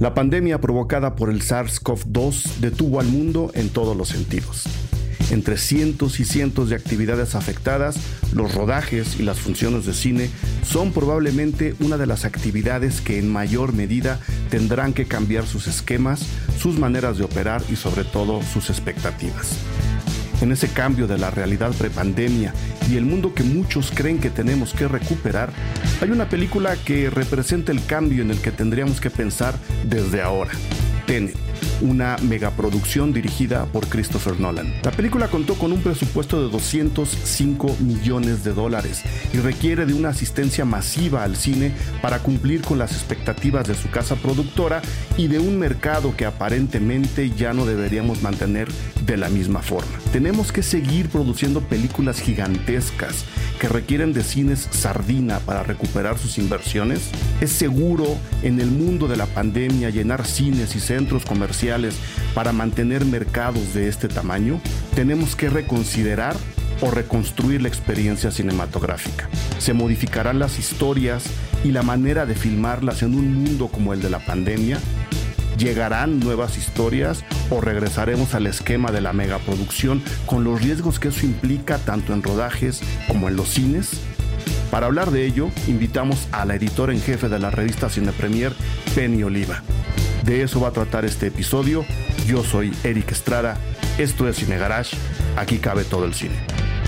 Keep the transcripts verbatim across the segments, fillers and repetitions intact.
La pandemia provocada por el SARS-CoV dos detuvo al mundo en todos los sentidos. Entre cientos y cientos de actividades afectadas, los rodajes y las funciones de cine son probablemente una de las actividades que en mayor medida tendrán que cambiar sus esquemas, sus maneras de operar y sobre todo sus expectativas. En ese cambio de la realidad prepandemia y el mundo que muchos creen que tenemos que recuperar, hay una película que representa el cambio en el que tendríamos que pensar desde ahora. Tenet, una megaproducción dirigida por Christopher Nolan. La película contó con un presupuesto de doscientos cinco millones de dólares y requiere de una asistencia masiva al cine para cumplir con las expectativas de su casa productora y de un mercado que aparentemente ya no deberíamos mantener de la misma forma. Tenemos que seguir produciendo películas gigantescas que requieren de cines sardina para recuperar sus inversiones. ¿Es seguro en el mundo de la pandemia llenar cines y centros comerciales para mantener mercados de este tamaño? Tenemos que reconsiderar o reconstruir la experiencia cinematográfica. Se modificarán las historias y la manera de filmarlas en un mundo como el de la pandemia. ¿Llegarán nuevas historias o regresaremos al esquema de la megaproducción con los riesgos que eso implica tanto en rodajes como en los cines? Para hablar de ello, invitamos a la editora en jefe de la revista Cine Premier, Penny Oliva. De eso va a tratar este episodio. Yo soy Eric Estrada, esto es Cine Garage, aquí cabe todo el cine.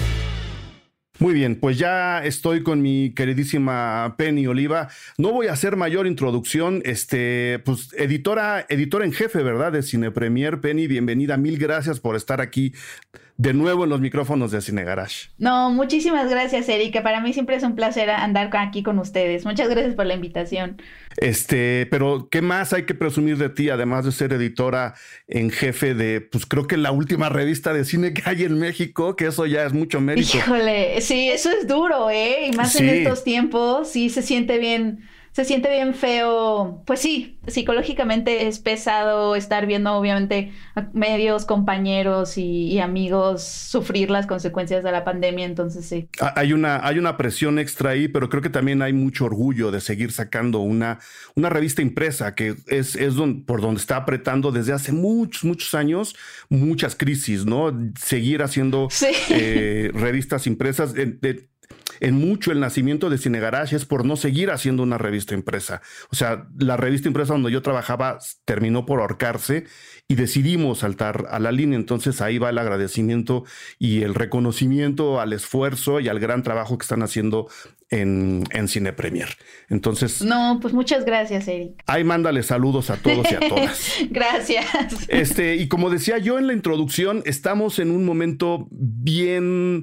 Muy bien, pues ya estoy con mi queridísima Penny Oliva. No voy a hacer mayor introducción, este, pues editora, editora en jefe, ¿verdad? De Cine Premier. Penny, bienvenida, mil gracias por estar aquí de nuevo en los micrófonos de Cine Garage. No, muchísimas gracias, Erika. Para mí siempre es un placer andar aquí con ustedes. Muchas gracias por la invitación. Este, pero ¿qué más hay que presumir de ti, además de ser editora en jefe de, pues creo que la última revista de cine que hay en México, que eso ya es mucho mérito? Híjole, sí, eso es duro, ¿eh? Y más sí. En estos tiempos, sí se siente bien... Se siente bien feo, pues sí, psicológicamente es pesado estar viendo obviamente a medios, compañeros y, y amigos sufrir las consecuencias de la pandemia, entonces sí. Hay una, hay una presión extra ahí, pero creo que también hay mucho orgullo de seguir sacando una, una revista impresa que es, es don, por donde está apretando desde hace muchos, muchos años, muchas crisis, ¿no? Seguir haciendo sí. eh, revistas impresas. De, de, En mucho el nacimiento de Cine Garage es por no seguir haciendo una revista impresa. O sea, la revista impresa donde yo trabajaba terminó por ahorcarse y decidimos saltar a la línea. Entonces ahí va el agradecimiento y el reconocimiento al esfuerzo y al gran trabajo que están haciendo en, en Cine Premier. Entonces... No, pues muchas gracias, Eric. Ahí mándale saludos a todos y a todas. Gracias. Este, y como decía yo en la introducción, estamos en un momento bien...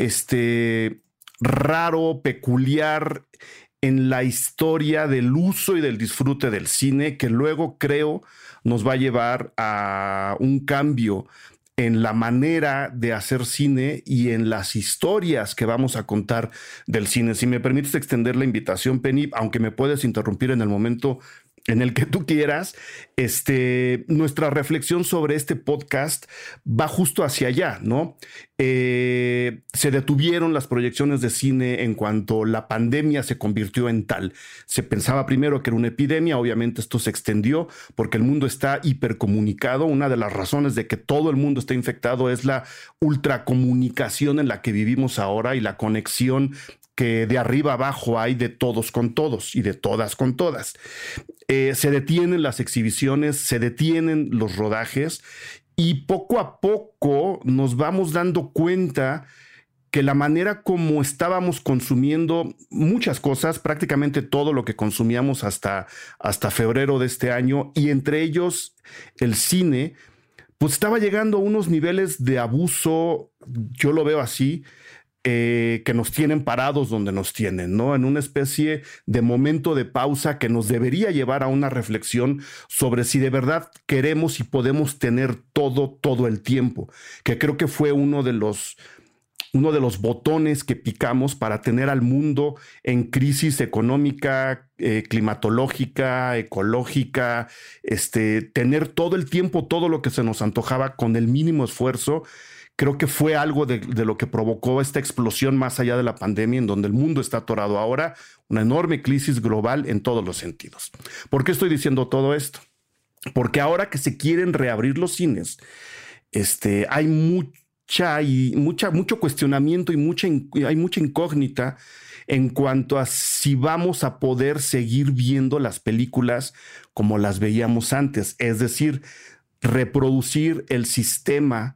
este raro, peculiar en la historia del uso y del disfrute del cine, que luego creo nos va a llevar a un cambio en la manera de hacer cine y en las historias que vamos a contar del cine. Si me permites extender la invitación, Penny, aunque me puedes interrumpir en el momento en el que tú quieras, este, nuestra reflexión sobre este podcast va justo hacia allá, ¿no? Eh, se detuvieron las proyecciones de cine en cuanto la pandemia se convirtió en tal. Se pensaba primero que era una epidemia, obviamente esto se extendió porque el mundo está hipercomunicado. Una de las razones de que todo el mundo está infectado es la ultracomunicación en la que vivimos ahora y la conexión que de arriba abajo hay de todos con todos y de todas con todas. Eh, se detienen las exhibiciones, se detienen los rodajes y poco a poco nos vamos dando cuenta que la manera como estábamos consumiendo muchas cosas, prácticamente todo lo que consumíamos hasta, hasta febrero de este año, y entre ellos el cine, pues estaba llegando a unos niveles de abuso, yo lo veo así, Eh, que nos tienen parados donde nos tienen, ¿no? En una especie de momento de pausa que nos debería llevar a una reflexión sobre si de verdad queremos y podemos tener todo, todo el tiempo, que creo que fue uno de los, uno de los botones que picamos para tener al mundo en crisis económica, eh, climatológica, ecológica, este, tener todo el tiempo, todo lo que se nos antojaba con el mínimo esfuerzo. Creo que fue algo de, de lo que provocó esta explosión más allá de la pandemia, en donde el mundo está atorado ahora, una enorme crisis global en todos los sentidos. ¿Por qué estoy diciendo todo esto? Porque ahora que se quieren reabrir los cines, este, hay mucha y mucha, mucho cuestionamiento y mucha, hay mucha incógnita en cuanto a si vamos a poder seguir viendo las películas como las veíamos antes. Es decir, reproducir el sistema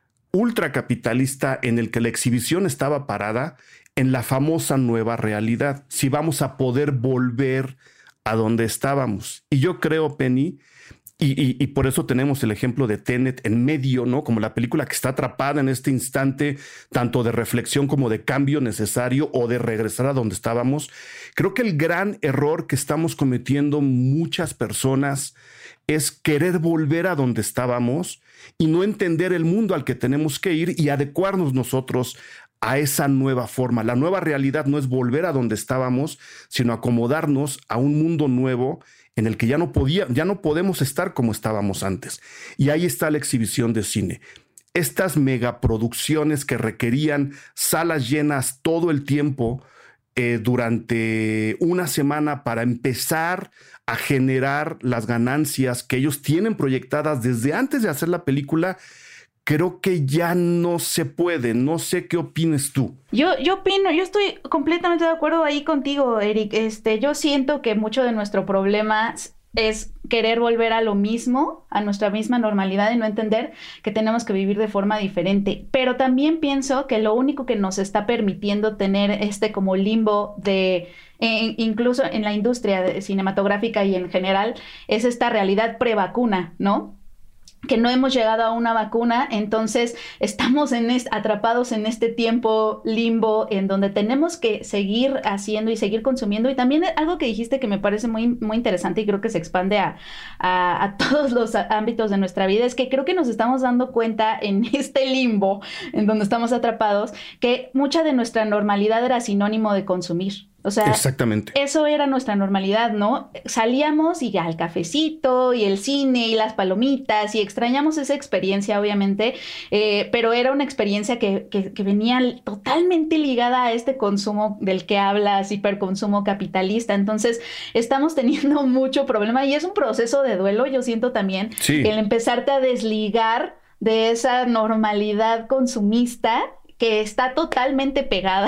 ultracapitalista en el que la exhibición estaba parada en la famosa nueva realidad. Si vamos a poder volver a donde estábamos. Y yo creo, Penny, Y, y, y por eso tenemos el ejemplo de Tenet en medio, ¿no? Como la película que está atrapada en este instante, tanto de reflexión como de cambio necesario o de regresar a donde estábamos. Creo que el gran error que estamos cometiendo muchas personas es querer volver a donde estábamos y no entender el mundo al que tenemos que ir y adecuarnos nosotros a esa nueva forma. La nueva realidad no es volver a donde estábamos, sino acomodarnos a un mundo nuevo en el que ya no podía, ya no podemos estar como estábamos antes. Y ahí está la exhibición de cine. Estas megaproducciones que requerían salas llenas todo el tiempo eh, durante una semana para empezar a generar las ganancias que ellos tienen proyectadas desde antes de hacer la película, creo que ya no se puede. No sé qué opines tú. Yo, yo opino, yo estoy completamente de acuerdo ahí contigo, Eric. Este, yo siento que mucho de nuestro problema es querer volver a lo mismo, a nuestra misma normalidad y no entender que tenemos que vivir de forma diferente. Pero también pienso que lo único que nos está permitiendo tener este como limbo de... Eh, incluso en la industria cinematográfica y en general, es esta realidad prevacuna, ¿no? Que no hemos llegado a una vacuna, entonces estamos en est- atrapados en este tiempo limbo en donde tenemos que seguir haciendo y seguir consumiendo. Y también algo que dijiste que me parece muy, muy interesante y creo que se expande a, a, a todos los ámbitos de nuestra vida, es que creo que nos estamos dando cuenta en este limbo en donde estamos atrapados que mucha de nuestra normalidad era sinónimo de consumir. O sea, exactamente. Eso era nuestra normalidad, ¿no? Salíamos y ya el cafecito y el cine y las palomitas y extrañamos esa experiencia, obviamente, eh, pero era una experiencia que, que, que venía totalmente ligada a este consumo del que hablas, hiperconsumo capitalista. Entonces, estamos teniendo mucho problema y es un proceso de duelo, yo siento también, sí. El empezarte a desligar de esa normalidad consumista que está totalmente pegada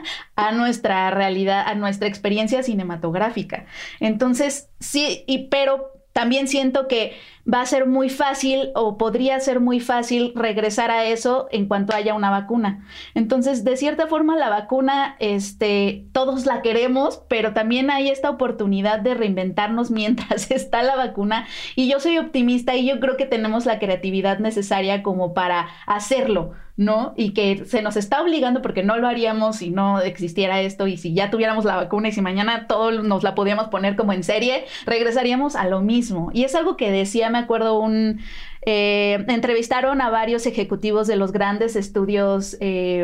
a nuestra realidad, a nuestra experiencia cinematográfica. Entonces, sí, y pero también siento que va a ser muy fácil o podría ser muy fácil regresar a eso en cuanto haya una vacuna. Entonces, de cierta forma, la vacuna, este, todos la queremos, pero también hay esta oportunidad de reinventarnos mientras está la vacuna. Y yo soy optimista y yo creo que tenemos la creatividad necesaria como para hacerlo, ¿no? Y que se nos está obligando porque no lo haríamos si no existiera esto y si ya tuviéramos la vacuna y si mañana todos nos la podíamos poner como en serie, regresaríamos a lo mismo. Y es algo que decía, me acuerdo, un eh, entrevistaron a varios ejecutivos de los grandes estudios eh,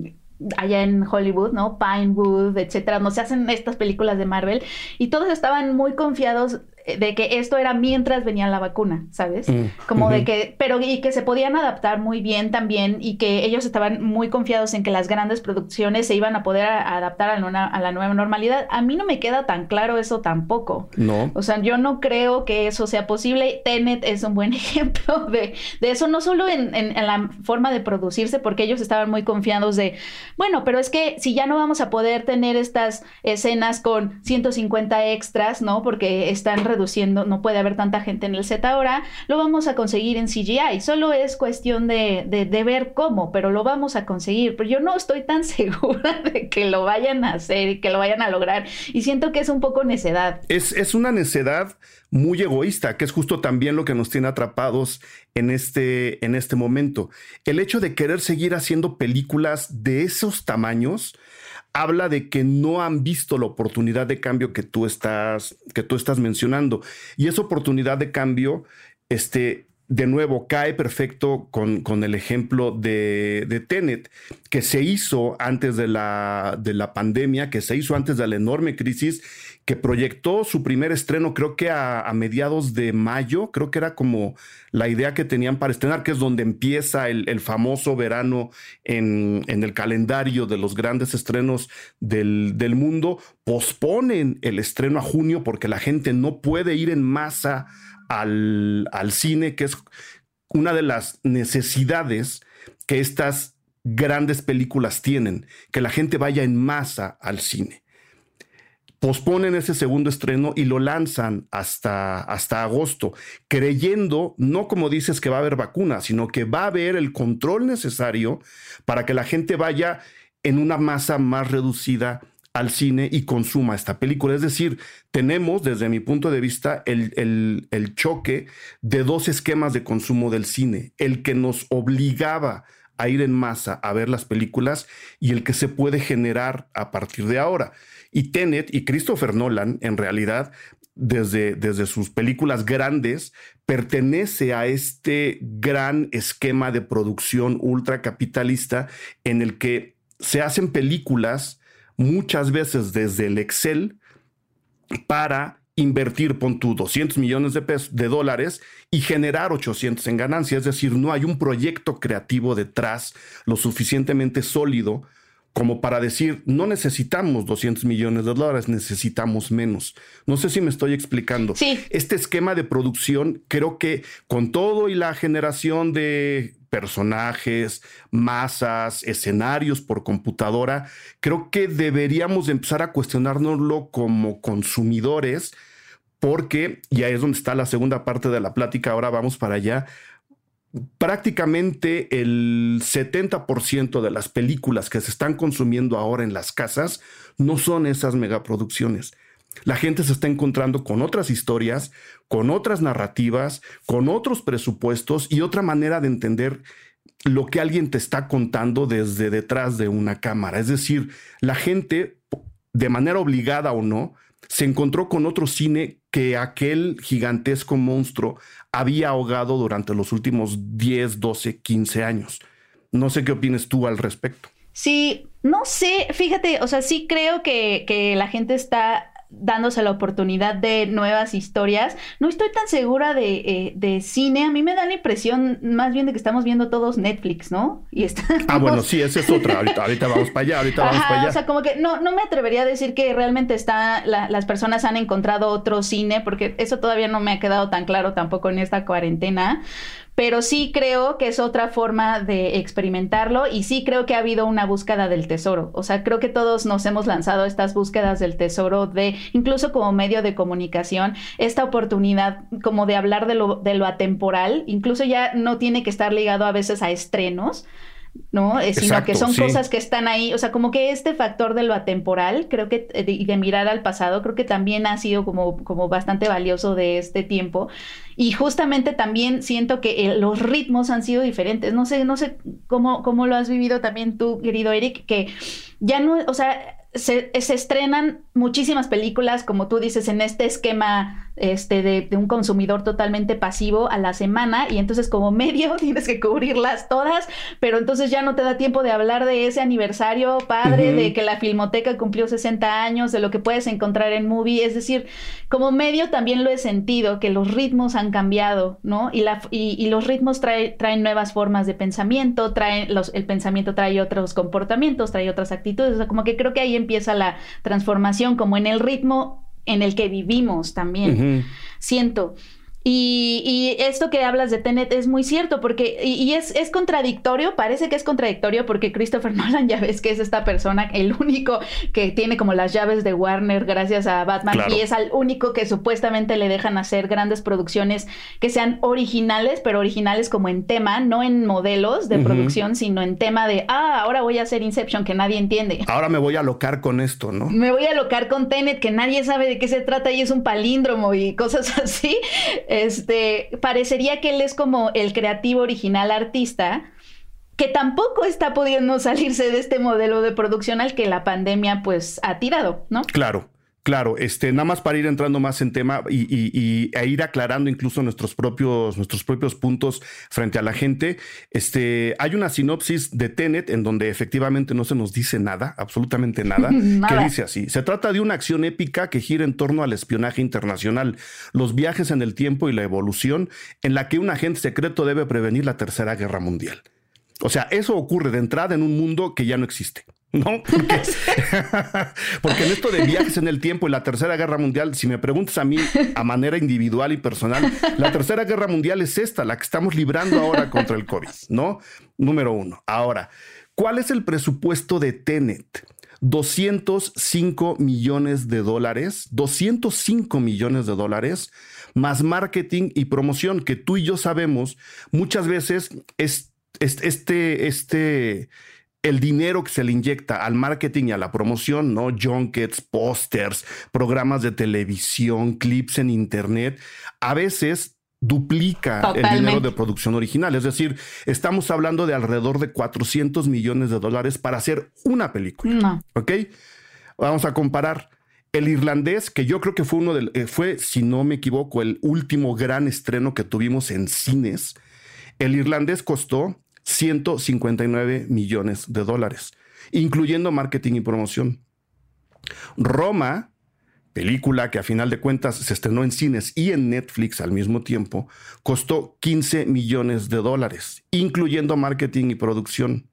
allá en Hollywood, ¿no? Pinewood, etcétera, no se hacen estas películas de Marvel y todos estaban muy confiados de que esto era mientras venía la vacuna, ¿sabes? Mm. Como uh-huh. de que, pero y que se podían adaptar muy bien también y que ellos estaban muy confiados en que las grandes producciones se iban a poder a, adaptar a, una, a la nueva normalidad. A mí no me queda tan claro eso tampoco. No. O sea, yo no creo que eso sea posible. Tenet es un buen ejemplo de, de eso, no solo en, en, en la forma de producirse, porque ellos estaban muy confiados de, bueno, pero es que si ya no vamos a poder tener estas escenas con ciento cincuenta extras, ¿no? Porque están reduciendo, no puede haber tanta gente en el set ahora, lo vamos a conseguir en C G I, solo es cuestión de, de, de ver cómo, pero lo vamos a conseguir, pero yo no estoy tan segura de que lo vayan a hacer y que lo vayan a lograr, y siento que es un poco necedad. Es, es una necedad muy egoísta, que es justo también lo que nos tiene atrapados en este, en este momento. El hecho de querer seguir haciendo películas de esos tamaños habla de que no han visto la oportunidad de cambio que tú estás, que tú estás mencionando. Y esa oportunidad de cambio, este, de nuevo, cae perfecto con, con el ejemplo de, de Tenet, que se hizo antes de la, de la pandemia, que se hizo antes de la enorme crisis, que proyectó su primer estreno, creo que a, a mediados de mayo, creo que era como la idea que tenían para estrenar, que es donde empieza el, el famoso verano en, en el calendario de los grandes estrenos del, del mundo. Posponen el estreno a junio porque la gente no puede ir en masa al, al cine, que es una de las necesidades que estas grandes películas tienen, que la gente vaya en masa al cine. Posponen ese segundo estreno y lo lanzan hasta, hasta agosto, creyendo, no como dices que va a haber vacuna, sino que va a haber el control necesario para que la gente vaya en una masa más reducida al cine y consuma esta película. Es decir, tenemos, desde mi punto de vista, el, el, el choque de dos esquemas de consumo del cine, el que nos obligaba a ir en masa a ver las películas y el que se puede generar a partir de ahora. Y Tenet y Christopher Nolan, en realidad, desde, desde sus películas grandes, pertenece a este gran esquema de producción ultracapitalista en el que se hacen películas muchas veces desde el Excel para invertir, pon tú, doscientos millones de pesos, de dólares y generar ochocientos en ganancia. Es decir, no hay un proyecto creativo detrás lo suficientemente sólido como para decir, no necesitamos doscientos millones de dólares, necesitamos menos. No sé si me estoy explicando. Sí. Este esquema de producción, creo que con todo y la generación de personajes, masas, escenarios por computadora, creo que deberíamos empezar a cuestionárnoslo como consumidores, porque, y ahí es donde está la segunda parte de la plática, ahora vamos para allá, prácticamente el setenta por ciento de las películas que se están consumiendo ahora en las casas no son esas megaproducciones. La gente se está encontrando con otras historias, con otras narrativas, con otros presupuestos y otra manera de entender lo que alguien te está contando desde detrás de una cámara. Es decir, la gente, de manera obligada o no, se encontró con otro cine que aquel gigantesco monstruo había ahogado durante los últimos diez, doce, quince años. No sé qué opines tú al respecto. Sí, no sé, fíjate, o sea, sí creo que, que la gente está dándose la oportunidad de nuevas historias. No estoy tan segura de, eh, de cine. A mí me da la impresión más bien de que estamos viendo todos Netflix, ¿no? Y estamos... Ah, bueno, sí, esa es otra. Ahorita, ahorita vamos para allá, ahorita vamos Ajá, para allá. O sea, como que no, no me atrevería a decir que realmente está, la, las personas han encontrado otro cine, porque eso todavía no me ha quedado tan claro tampoco en esta cuarentena. Pero sí creo que es otra forma de experimentarlo y sí creo que ha habido una búsqueda del tesoro. O sea, creo que todos nos hemos lanzado a estas búsquedas del tesoro, de incluso como medio de comunicación, esta oportunidad como de hablar de lo, de lo atemporal, incluso ya no tiene que estar ligado a veces a estrenos, ¿no? Eh, sino Exacto, que son sí. cosas que están ahí, o sea, como que este factor de lo atemporal, creo que, y de, de mirar al pasado, creo que también ha sido como, como bastante valioso de este tiempo. Y justamente también siento que eh, los ritmos han sido diferentes. No sé, no sé cómo, cómo lo has vivido también tú, querido Eric, que ya no, o sea, se, se estrenan muchísimas películas, como tú dices, en este esquema este, de, de un consumidor totalmente pasivo a la semana, y entonces como medio tienes que cubrirlas todas, pero entonces ya no te da tiempo de hablar de ese aniversario padre, uh-huh. de que la Filmoteca cumplió sesenta años, de lo que puedes encontrar en Movie. Es decir, como medio también lo he sentido, que los ritmos han cambiado, ¿no? Y, la, y, y los ritmos trae, traen nuevas formas de pensamiento, traen los, el pensamiento trae otros comportamientos, trae otras actitudes, o sea, como que creo que ahí empieza la transformación, como en el ritmo en el que vivimos también, uh-huh. siento. Y, y esto que hablas de Tenet es muy cierto, porque, y, y es, es contradictorio, parece que es contradictorio, porque Christopher Nolan, ya ves que es esta persona, el único que tiene como las llaves de Warner gracias a Batman, claro. y es al único que supuestamente le dejan hacer grandes producciones que sean originales, pero originales como en tema, no en modelos de uh-huh. producción, sino en tema de, ah, ahora voy a hacer Inception, que nadie entiende. Ahora me voy a alocar con esto, ¿no? Me voy a alocar con Tenet, que nadie sabe de qué se trata y es un palíndromo y cosas así. Este, parecería que él es como el creativo original artista que tampoco está pudiendo salirse de este modelo de producción al que la pandemia pues ha tirado, ¿no? Claro. Claro, este, nada más para ir entrando más en tema y, y, y e ir aclarando incluso nuestros propios, nuestros propios puntos frente a la gente. Este, hay una sinopsis de Tenet en donde efectivamente no se nos dice nada, absolutamente nada, nada. Que dice así: se trata de una acción épica que gira en torno al espionaje internacional, los viajes en el tiempo y la evolución, en la que un agente secreto debe prevenir la Tercera Guerra Mundial. O sea, eso ocurre de entrada en un mundo que ya no existe. ¿no? Porque, porque en esto de viajes en el tiempo y la Tercera Guerra Mundial, si me preguntas a mí a manera individual y personal, la Tercera Guerra Mundial es esta, la que estamos librando ahora contra el COVID, ¿no? Número uno. Ahora, ¿cuál es el presupuesto de Tenet? doscientos cinco millones de dólares, doscientos cinco millones de dólares, más marketing y promoción, que tú y yo sabemos, muchas veces es, es este, este, el dinero que se le inyecta al marketing y a la promoción, ¿no? Junkets, pósters, programas de televisión, clips en internet, a veces duplica Totalmente. El dinero de producción original. Es decir, estamos hablando de alrededor de cuatrocientos millones de dólares para hacer una película. No. ¿Ok? Vamos a comparar. El Irlandés, que yo creo que fue uno del, eh, fue, si no me equivoco, el último gran estreno que tuvimos en cines. El Irlandés costó ciento cincuenta y nueve millones de dólares, incluyendo marketing y promoción. Roma, película que a final de cuentas se estrenó en cines y en Netflix al mismo tiempo, costó quince millones de dólares, incluyendo marketing y producción.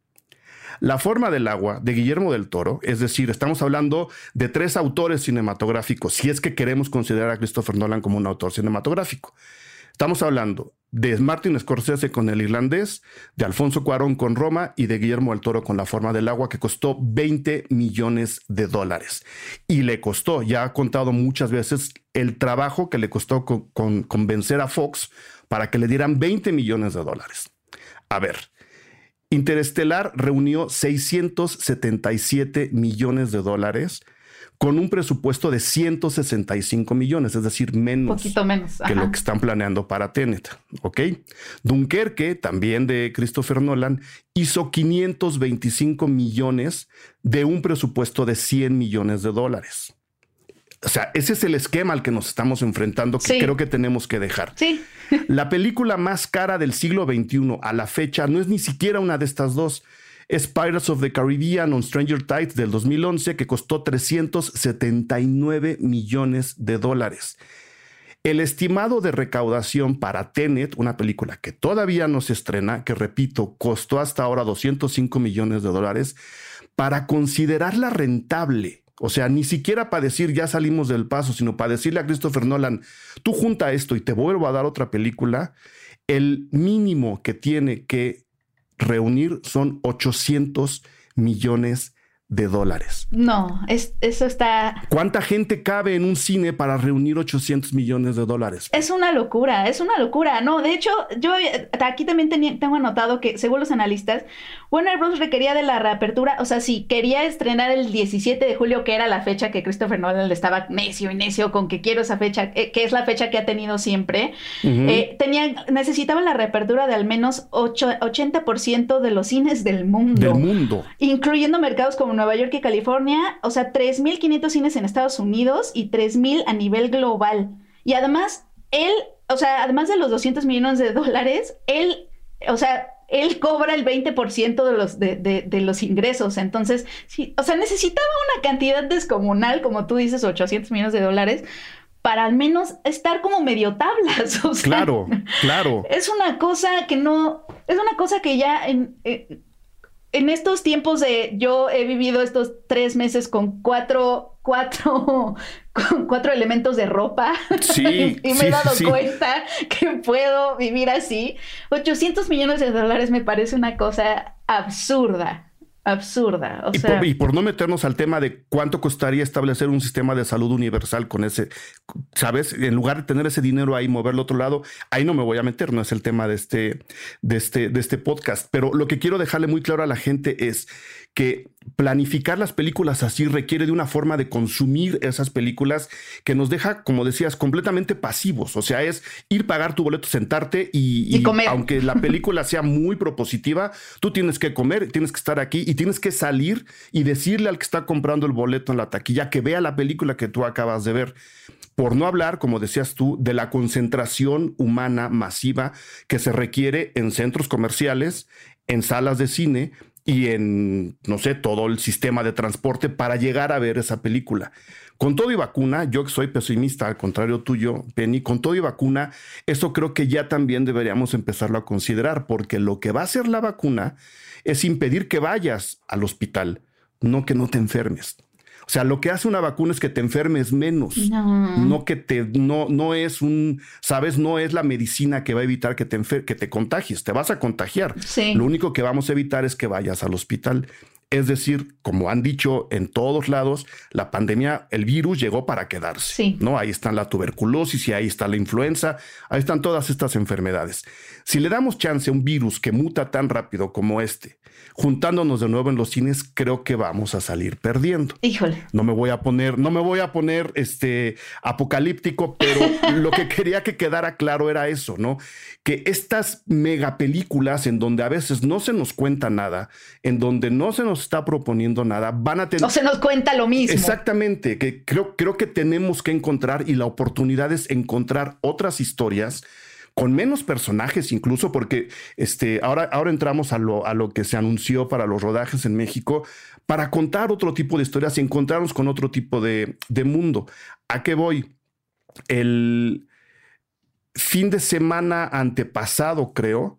La forma del agua, de Guillermo del Toro, es decir, estamos hablando de tres autores cinematográficos, si es que queremos considerar a Christopher Nolan como un autor cinematográfico. Estamos hablando de Martin Scorsese con El Irlandés, de Alfonso Cuarón con Roma y de Guillermo del Toro con La forma del agua, que costó veinte millones de dólares. Y le costó, ya ha contado muchas veces, el trabajo que le costó con, con, convencer a Fox para que le dieran veinte millones de dólares. A ver, Interestelar reunió seiscientos setenta y siete millones de dólares con un presupuesto de ciento sesenta y cinco millones, es decir, menos, Poquito menos. que lo que están planeando para Tenet, ¿ok? Dunkerque, también de Christopher Nolan, hizo quinientos veinticinco millones de un presupuesto de cien millones de dólares. O sea, ese es el esquema al que nos estamos enfrentando, que sí. creo que tenemos que dejar. Sí. La película más cara del siglo veintiuno a la fecha no es ni siquiera una de estas dos. Es Pirates of the Caribbean on Stranger Tides del dos mil once, que costó trescientos setenta y nueve millones de dólares. El estimado de recaudación para Tenet, una película que todavía no se estrena, que repito, costó hasta ahora doscientos cinco millones de dólares, para considerarla rentable, o sea, ni siquiera para decir ya salimos del paso, sino para decirle a Christopher Nolan, tú junta esto y te vuelvo a dar otra película, el mínimo que tiene que reunir son ochocientos millones de dólares. No, es, eso está... ¿Cuánta gente cabe en un cine para reunir ochocientos millones de dólares? Es una locura, es una locura. No, de hecho, yo aquí también tenía, tengo anotado que, según los analistas, Warner Bros. Requería de la reapertura, o sea, si quería estrenar el diecisiete de julio, que era la fecha que Christopher Nolan le estaba necio y necio con que quiero esa fecha, eh, que es la fecha que ha tenido siempre, uh-huh. eh, tenía, necesitaba la reapertura de al menos ochenta por ciento de los cines del mundo. Del mundo. Incluyendo mercados como Nueva York y California, o sea, tres mil quinientos cines en Estados Unidos y tres mil a nivel global. Y además, él, o sea, además de los doscientos millones de dólares, él, o sea, él cobra el veinte por ciento de los, de, de, de los ingresos. Entonces, sí, o sea, necesitaba una cantidad descomunal, como tú dices, ochocientos millones de dólares, para al menos estar como medio tablas. O sea, claro, claro. Es una cosa que no, es una cosa que ya en... Eh, En estos tiempos de yo he vivido estos tres meses con cuatro, cuatro, con cuatro elementos de ropa sí, y me sí, he dado sí. cuenta que puedo vivir así. ochocientos millones de dólares me parece una cosa absurda. Absurda. O y, sea... por, y por no meternos al tema de cuánto costaría establecer un sistema de salud universal con ese, ¿sabes? En lugar de tener ese dinero ahí, moverlo a otro lado, ahí no me voy a meter, no es el tema de este, de este, de este podcast. Pero lo que quiero dejarle muy claro a la gente es que planificar las películas así requiere de una forma de consumir esas películas que nos deja, como decías, completamente pasivos. O sea, es ir, pagar tu boleto, sentarte y, y, y comer. Aunque la película sea muy propositiva, tú tienes que comer, tienes que estar aquí y tienes que salir y decirle al que está comprando el boleto en la taquilla que vea la película que tú acabas de ver. Por no hablar, como decías tú, de la concentración humana masiva que se requiere en centros comerciales, en salas de cine y en, no sé, todo el sistema de transporte para llegar a ver esa película. Con todo y vacuna, yo que soy pesimista, al contrario tuyo, Penny, con todo y vacuna, eso creo que ya también deberíamos empezarlo a considerar, porque lo que va a hacer la vacuna es impedir que vayas al hospital. no que no te enfermes. O sea, lo que hace una vacuna es que te enfermes menos. No, no que te, no, no es un, sabes, no es la medicina que va a evitar que te enfer- que te contagies. Te vas a contagiar. Sí. Lo único que vamos a evitar es que vayas al hospital. Es decir, como han dicho en todos lados, la pandemia, el virus llegó para quedarse. Sí. ¿No? Ahí está la tuberculosis y ahí está la influenza, ahí están todas estas enfermedades. Si le damos chance a un virus que muta tan rápido como este, juntándonos de nuevo en los cines, creo que vamos a salir perdiendo. Híjole. No me voy a poner, no me voy a poner este, apocalíptico, pero lo que quería que quedara claro era eso, ¿no? Que estas megapelículas en donde a veces no se nos cuenta nada, en donde no se nos está proponiendo nada, van a tener... O se nos cuenta lo mismo. Exactamente, que creo, creo que tenemos que encontrar, y la oportunidad es encontrar otras historias con menos personajes incluso, porque este, ahora, ahora entramos a lo, a lo que se anunció para los rodajes en México, para contar otro tipo de historias y encontrarnos con otro tipo de, de mundo. ¿A qué voy? El fin de semana antepasado, creo,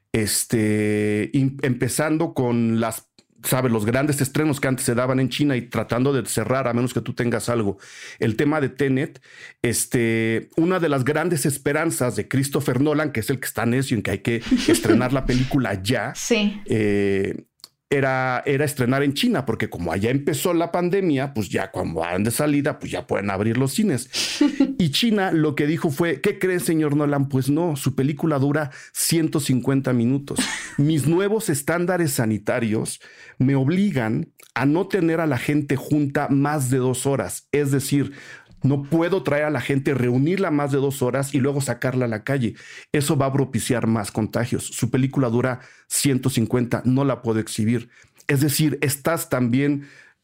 este, in, empezando con las, ¿sabes? Los grandes estrenos que antes se daban en China y tratando de cerrar, a menos que tú tengas algo, el tema de Tenet, este, una de las grandes esperanzas de Christopher Nolan, que es el que está necio en que hay que estrenar la película ya, sí. eh, Era, era estrenar en China, porque como allá empezó la pandemia, pues ya cuando van de salida, pues ya pueden abrir los cines. Y China lo que dijo fue, ¿qué cree, señor Nolan? Pues no, su película dura ciento cincuenta minutos. Mis nuevos estándares sanitarios me obligan a no tener a la gente junta más de dos horas. Es decir, no puedo traer a la gente, reunirla más de dos horas y luego sacarla a la calle. Eso va a propiciar más contagios. Su película dura ciento cincuenta, no la puedo exhibir. Es decir, estas también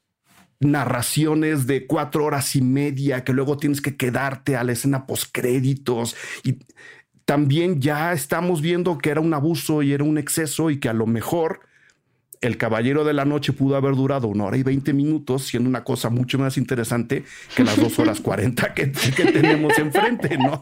narraciones de cuatro horas y media que luego tienes que quedarte a la escena postcréditos. Y también ya estamos viendo que era un abuso y era un exceso y que a lo mejor El Caballero de la Noche pudo haber durado una hora y veinte minutos, siendo una cosa mucho más interesante que las dos horas cuarenta que, que tenemos enfrente, ¿no?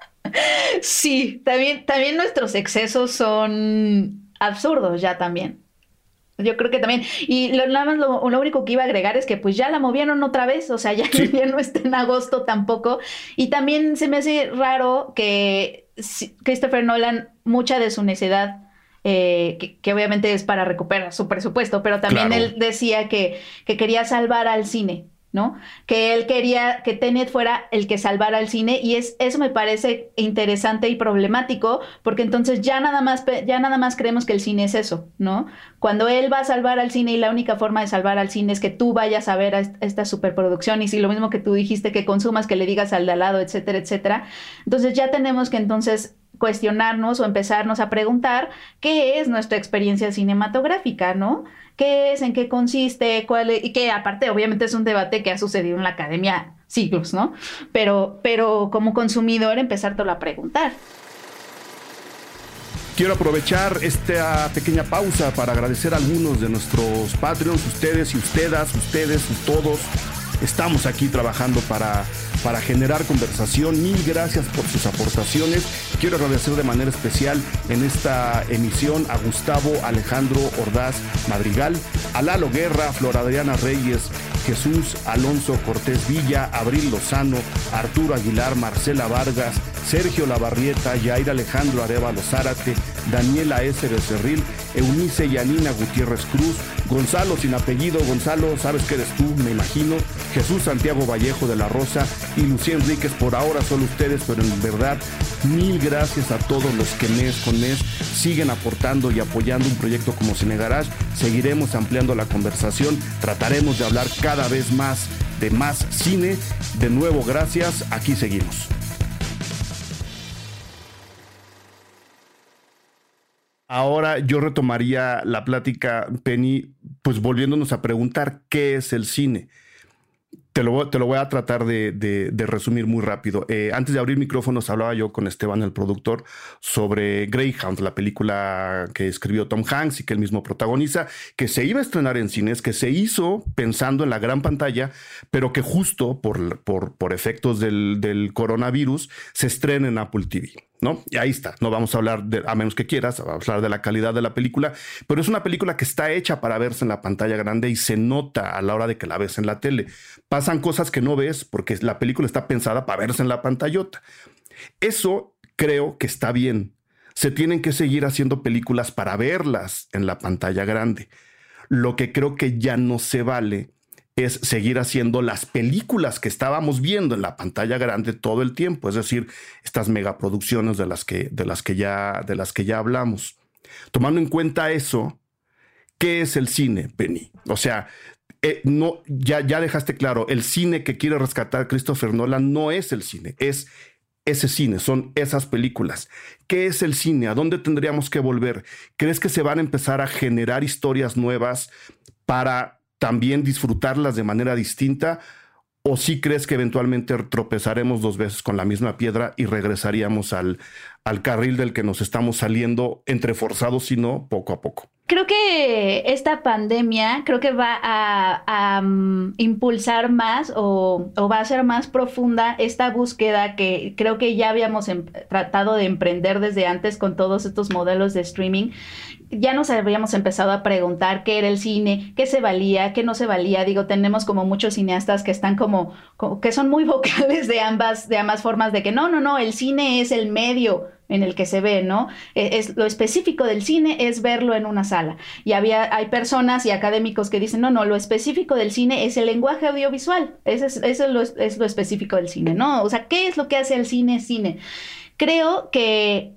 Sí, también, también nuestros excesos son absurdos ya también. Yo creo que también. Y lo, nada más lo, lo único que iba a agregar es que pues ya la movieron otra vez, o sea, ya, sí. ya no está en agosto tampoco. Y también se me hace raro que Christopher Nolan, mucha de su necedad, Eh, que, que obviamente es para recuperar su presupuesto, pero también claro. él decía que, que quería salvar al cine, ¿no? Que él quería que Tenet fuera el que salvara al cine, y es, eso me parece interesante y problemático, porque entonces ya nada más, ya nada más creemos que el cine es eso, ¿no? Cuando él va a salvar al cine y la única forma de salvar al cine es que tú vayas a ver a esta superproducción, y si lo mismo que tú dijiste, que consumas, que le digas al de al lado, etcétera, etcétera. Entonces ya tenemos que entonces cuestionarnos o empezarnos a preguntar qué es nuestra experiencia cinematográfica, ¿no? ¿Qué es? ¿En qué consiste? ¿Cuál es? Y que aparte obviamente es un debate que ha sucedido en la academia siglos, ¿no? Pero, pero como consumidor empezártelo a preguntar. Quiero aprovechar esta pequeña pausa para agradecer a algunos de nuestros Patreons, ustedes y ustedes, ustedes y todos. Estamos aquí trabajando para, para generar conversación. Mil gracias por sus aportaciones. Quiero agradecer de manera especial en esta emisión a Gustavo Alejandro Ordaz Madrigal, a Lalo Guerra, Flor Adriana Reyes, Jesús Alonso Cortés Villa, Abril Lozano, Arturo Aguilar, Marcela Vargas, Sergio Lavarrieta, Yair Alejandro Arevalo Zárate, Daniela S. Becerril, Eunice Yanina Gutiérrez Cruz, Gonzalo sin apellido, Gonzalo, sabes que eres tú, me imagino, Jesús Santiago Vallejo de la Rosa y Lucía Enríquez. Por ahora son ustedes, pero en verdad, mil gracias a todos los que mes con mes siguen aportando y apoyando un proyecto como Cine Garage. Seguiremos ampliando la conversación, trataremos de hablar cada vez más de más cine. De nuevo, gracias, aquí seguimos. Ahora yo retomaría la plática, Penny, pues volviéndonos a preguntar qué es el cine. Te lo, te lo voy a tratar de, de, de resumir muy rápido. Eh, antes de abrir micrófonos hablaba yo con Esteban, el productor, sobre Greyhound, la película que escribió Tom Hanks y que él mismo protagoniza, que se iba a estrenar en cines, que se hizo pensando en la gran pantalla, pero que justo por, por, por efectos del, del coronavirus se estrena en Apple T V. ¿no? Y ahí está. No vamos a hablar, de, a menos que quieras, vamos a hablar de la calidad de la película, pero es una película que está hecha para verse en la pantalla grande y se nota a la hora de que la ves en la tele. Pasan cosas que no ves porque la película está pensada para verse en la pantallota. Eso creo que está bien. Se tienen que seguir haciendo películas para verlas en la pantalla grande. Lo que creo que ya no se vale es seguir haciendo las películas que estábamos viendo en la pantalla grande todo el tiempo, es decir, estas megaproducciones de las que, de las que ya, de las que ya hablamos. Tomando en cuenta eso, ¿qué es el cine, Penny? O sea, eh, no, ya, ya dejaste claro, el cine que quiere rescatar Christopher Nolan no es el cine, es ese cine, son esas películas. ¿Qué es el cine? ¿A dónde tendríamos que volver? ¿Crees que se van a empezar a generar historias nuevas para también disfrutarlas de manera distinta? ¿O sí crees que eventualmente tropezaremos dos veces con la misma piedra y regresaríamos al, al carril del que nos estamos saliendo, entre forzados y no, poco a poco? Creo que esta pandemia creo que va a, a um, impulsar más o, o va a ser más profunda esta búsqueda que creo que ya habíamos em- tratado de emprender desde antes con todos estos modelos de streaming. Ya nos habíamos empezado a preguntar qué era el cine, qué se valía, qué no se valía. Digo, tenemos como muchos cineastas que están como, como que son muy vocales de ambas, de ambas formas de que no, no, no, el cine es el medio en el que se ve, ¿no? Es, lo específico del cine es verlo en una sala. Y había, hay personas y académicos que dicen, no, no, lo específico del cine es el lenguaje audiovisual. Eso es, eso es, lo, es lo específico del cine, ¿no? O sea, ¿qué es lo que hace el cine cine? Creo que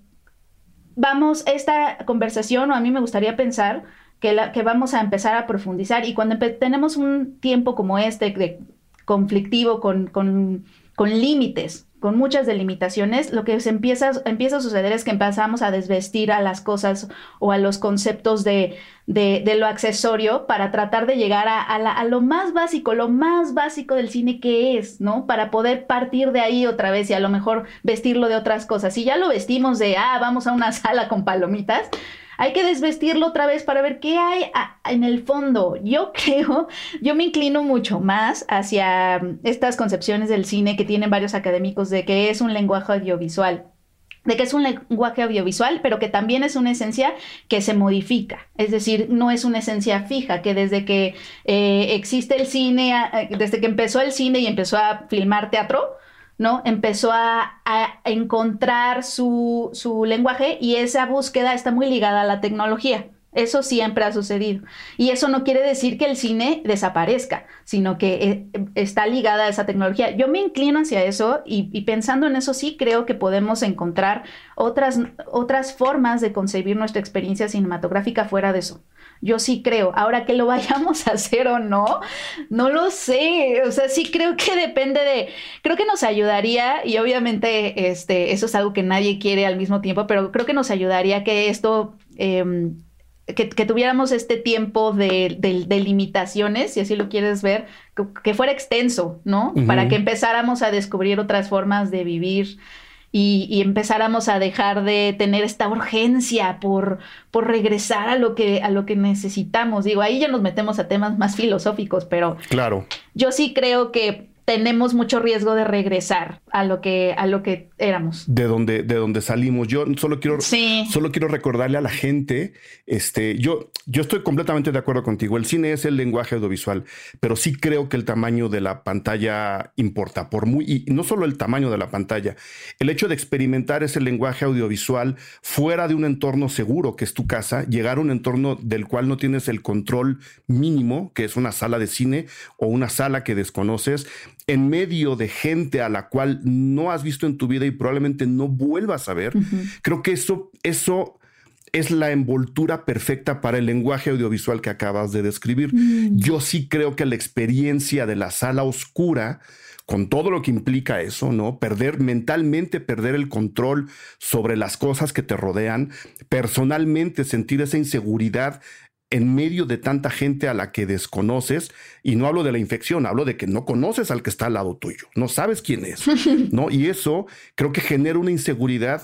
vamos, esta conversación, o a mí me gustaría pensar que, la, que vamos a empezar a profundizar, y cuando tenemos un tiempo como este, de conflictivo, con, con, con límites, con muchas delimitaciones, lo que se empieza, empieza a suceder es que empezamos a desvestir a las cosas o a los conceptos de, de, de lo accesorio para tratar de llegar a, a, la, a lo más básico, lo más básico del cine que es, ¿no? Para poder partir de ahí otra vez y a lo mejor vestirlo de otras cosas. Si ya lo vestimos de, ah, vamos a una sala con palomitas, hay que desvestirlo otra vez para ver qué hay a, a, en el fondo. Yo creo, yo me inclino mucho más hacia estas concepciones del cine que tienen varios académicos de que es un lenguaje audiovisual. De que es un lenguaje audiovisual, pero que también es una esencia que se modifica. Es decir, no es una esencia fija, que desde que eh, existe el cine, desde que empezó el cine y empezó a filmar teatro, ¿no? Empezó a, a encontrar su, su lenguaje, y esa búsqueda está muy ligada a la tecnología. Eso siempre ha sucedido. Y eso no quiere decir que el cine desaparezca, sino que eh, está ligada a esa tecnología. Yo me inclino hacia eso y, y pensando en eso sí creo que podemos encontrar otras, otras formas de concebir nuestra experiencia cinematográfica fuera de eso. Yo sí creo. Ahora, que lo vayamos a hacer o no, no lo sé. O sea, sí creo que depende de... Creo que nos ayudaría, y obviamente este, eso es algo que nadie quiere al mismo tiempo, pero creo que nos ayudaría que esto... Eh, Que, que tuviéramos este tiempo de, de, de limitaciones, si así lo quieres ver, que, que fuera extenso, ¿no? Uh-huh. Para que empezáramos a descubrir otras formas de vivir y, y empezáramos a dejar de tener esta urgencia por, por regresar a lo que, a lo que necesitamos. Digo, ahí ya nos metemos a temas más filosóficos, pero claro, yo sí creo que tenemos mucho riesgo de regresar a lo que, a lo que éramos. De donde, de donde salimos. Yo solo quiero, sí. solo quiero recordarle a la gente, este, yo, yo estoy completamente de acuerdo contigo. El cine es el lenguaje audiovisual, pero sí creo que el tamaño de la pantalla importa. Por muy, y no solo el tamaño de la pantalla, el hecho de experimentar ese lenguaje audiovisual fuera de un entorno seguro, que es tu casa, llegar a un entorno del cual no tienes el control mínimo, que es una sala de cine o una sala que desconoces, en medio de gente a la cual no has visto en tu vida y probablemente no vuelvas a ver. Uh-huh. Creo que eso, eso es la envoltura perfecta para el lenguaje audiovisual que acabas de describir. Uh-huh. Yo sí creo que la experiencia de la sala oscura, con todo lo que implica eso, ¿no? Perder mentalmente, perder el control sobre las cosas que te rodean, personalmente sentir esa inseguridad en medio de tanta gente a la que desconoces, y no hablo de la infección, hablo de que no conoces al que está al lado tuyo, no sabes quién es, ¿no? Y eso creo que genera una inseguridad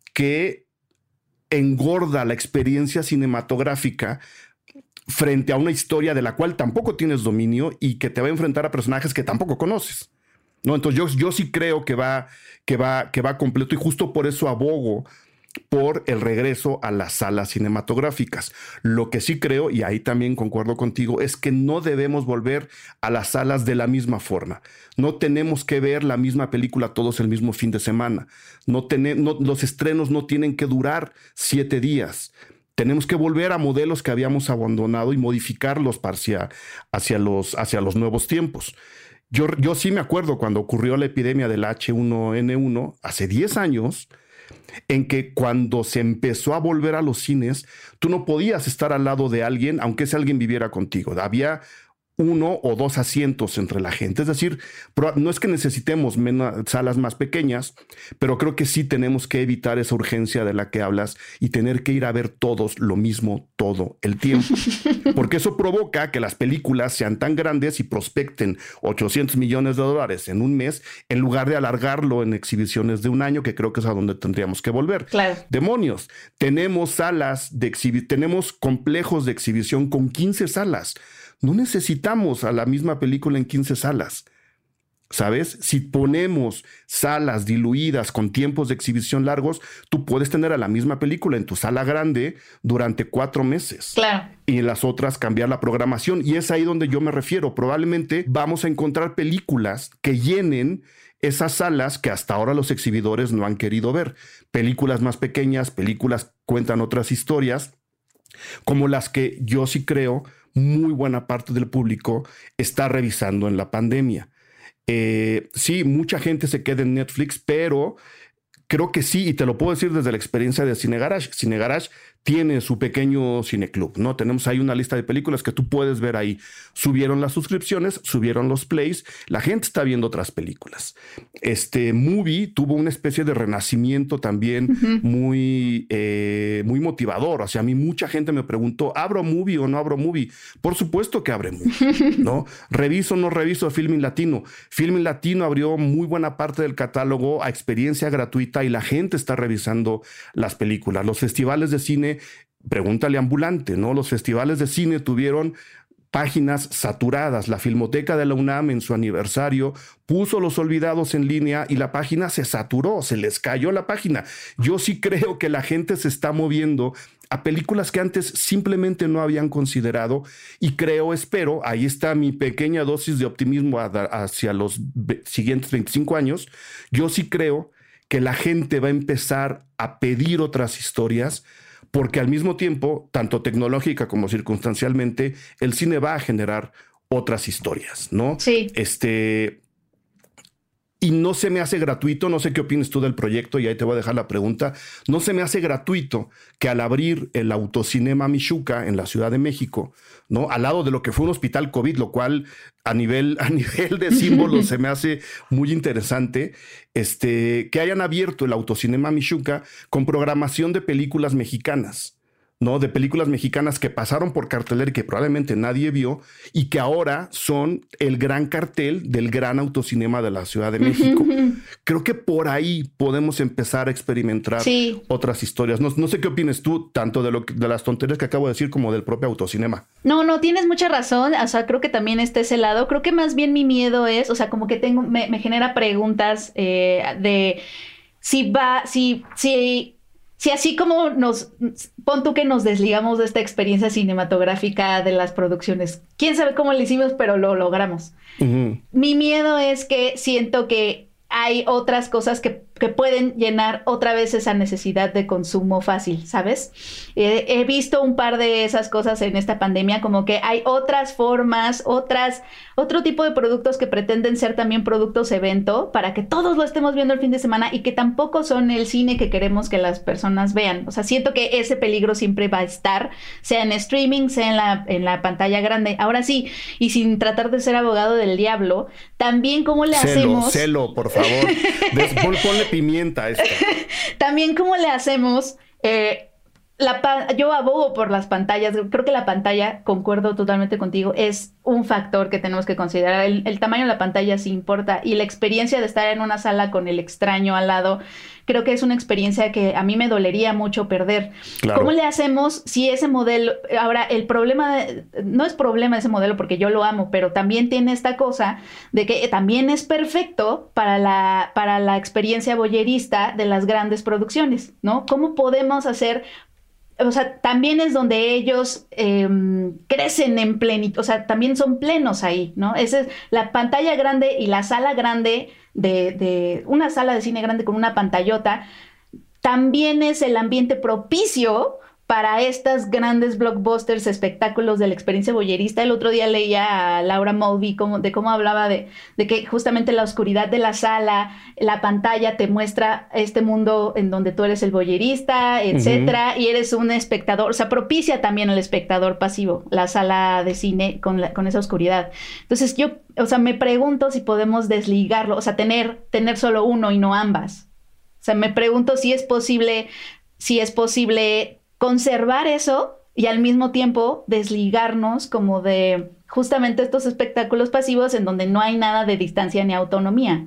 que engorda la experiencia cinematográfica frente a una historia de la cual tampoco tienes dominio y que te va a enfrentar a personajes que tampoco conoces. ¿no? Entonces yo, yo sí creo que va, que, va, que va completo y justo por eso abogo por el regreso a las salas cinematográficas. Lo que sí creo, y ahí también concuerdo contigo, es que no debemos volver a las salas de la misma forma. No tenemos que ver la misma película todos el mismo fin de semana. No tener, no, los estrenos no tienen que durar siete días. Tenemos que volver a modelos que habíamos abandonado y modificarlos hacia, hacia, los, hacia los nuevos tiempos. Yo, yo sí me acuerdo cuando ocurrió la epidemia del H uno N uno hace diez años, en que cuando se empezó a volver a los cines, tú no podías estar al lado de alguien, aunque ese alguien viviera contigo. Había uno o dos asientos entre la gente. Es decir, no es que necesitemos menos, salas más pequeñas, pero creo que sí tenemos que evitar esa urgencia de la que hablas y tener que ir a ver todos lo mismo todo el tiempo. Porque eso provoca que las películas sean tan grandes y prospecten ochocientos millones de dólares en un mes, en lugar de alargarlo en exhibiciones de un año, que creo que es a donde tendríamos que volver. Claro. Demonios, tenemos salas de exhibición, tenemos complejos de exhibición con quince salas. No necesitamos a la misma película en quince salas, ¿sabes? Si ponemos salas diluidas con tiempos de exhibición largos, tú puedes tener a la misma película en tu sala grande durante cuatro meses. Claro. Y en las otras cambiar la programación. Y es ahí donde yo me refiero. Probablemente vamos a encontrar películas que llenen esas salas que hasta ahora los exhibidores no han querido ver. Películas más pequeñas, películas que cuentan otras historias, como las que yo sí creo muy buena parte del público está revisando en la pandemia. Eh, sí, mucha gente se queda en Netflix, pero creo que sí, y te lo puedo decir desde la experiencia de Cine Garage. Cine Garage tiene su pequeño cineclub, ¿no? Tenemos ahí una lista de películas que tú puedes ver ahí. Subieron las suscripciones, subieron los plays, la gente está viendo otras películas. Este Movie tuvo una especie de renacimiento también uh-huh. muy, eh, muy motivador. O sea, a mí mucha gente me preguntó, ¿abro Movie o no abro Movie? Por supuesto que abre Movie, ¿no? ¿Reviso o no reviso Filmin Latino? Filmin Latino abrió muy buena parte del catálogo a experiencia gratuita y la gente está revisando las películas. Los festivales de cine, pregúntale a Ambulante, ¿no? Los festivales de cine tuvieron páginas saturadas. La Filmoteca de la UNAM en su aniversario puso Los Olvidados en línea y la página se saturó, se les cayó la página. Yo sí creo que la gente se está moviendo a películas que antes simplemente no habían considerado y creo, espero, ahí está mi pequeña dosis de optimismo hacia los siguientes veinticinco años, yo sí creo que la gente va a empezar a pedir otras historias, porque al mismo tiempo, tanto tecnológica como circunstancialmente, el cine va a generar otras historias, ¿no? Sí. Este, y no se me hace gratuito, no sé qué opinas tú del proyecto, y ahí te voy a dejar la pregunta, no se me hace gratuito que al abrir el Autocinema Mixhuca en la Ciudad de México, ¿no? Al lado de lo que fue un hospital COVID, lo cual a nivel, a nivel de símbolo se me hace muy interesante, este, que hayan abierto el Autocinema Mixhuca con programación de películas mexicanas, ¿no? De películas mexicanas que pasaron por cartelera y que probablemente nadie vio y que ahora son el gran cartel del gran autocinema de la Ciudad de México. Creo que por ahí podemos empezar a experimentar sí. otras historias. No, no sé qué opinas tú, tanto de, lo, de las tonterías que acabo de decir como del propio autocinema. No, no, tienes mucha razón. O sea, creo que también está ese lado. Creo que más bien mi miedo es, o sea, como que tengo, me, me genera preguntas eh, de si va, si, si... Si así como nos, pon tú que nos desligamos de esta experiencia cinematográfica de las producciones, quién sabe cómo lo hicimos, pero lo logramos. Uh-huh. Mi miedo es que siento que hay otras cosas que, que pueden llenar otra vez esa necesidad de consumo fácil, ¿sabes? Eh, he visto un par de esas cosas en esta pandemia, como que hay otras formas, otras, otro tipo de productos que pretenden ser también productos evento para que todos lo estemos viendo el fin de semana y que tampoco son el cine que queremos que las personas vean. O sea, siento que ese peligro siempre va a estar, sea en streaming, sea en la, en la pantalla grande. Ahora sí, y sin tratar de ser abogado del diablo, también cómo le celo, hacemos... Celo, por favor. Des, pon, ponle pimienta a esto. También cómo le hacemos... Eh, La, yo abogo por las pantallas. Creo que la pantalla, concuerdo totalmente contigo, es un factor que tenemos que considerar. El, el tamaño de la pantalla sí importa, y la experiencia de estar en una sala con el extraño al lado, creo que es una experiencia que a mí me dolería mucho perder. Claro. ¿Cómo le hacemos si ese modelo... Ahora, el problema, de, no es problema ese modelo porque yo lo amo, pero también tiene esta cosa de que también es perfecto para la, para la experiencia voyerista de las grandes producciones, ¿no? ¿Cómo podemos hacer... O sea, también es donde ellos eh, crecen en plenitud, o sea, también son plenos ahí, ¿no? Esa es la pantalla grande y la sala grande de, de una sala de cine grande con una pantallota, también es el ambiente propicio para estas grandes blockbusters, espectáculos de la experiencia voyerista. El otro día leía a Laura Mulvey como, de cómo hablaba de, de que justamente la oscuridad de la sala, la pantalla te muestra este mundo en donde tú eres el voyerista, etcétera, uh-huh. y eres un espectador, o sea, propicia también al espectador pasivo, la sala de cine con, la, con esa oscuridad. Entonces yo, o sea, me pregunto si podemos desligarlo, o sea, tener, tener solo uno y no ambas. O sea, me pregunto si es posible, si es posible conservar eso y al mismo tiempo desligarnos como de justamente estos espectáculos pasivos en donde no hay nada de distancia ni autonomía.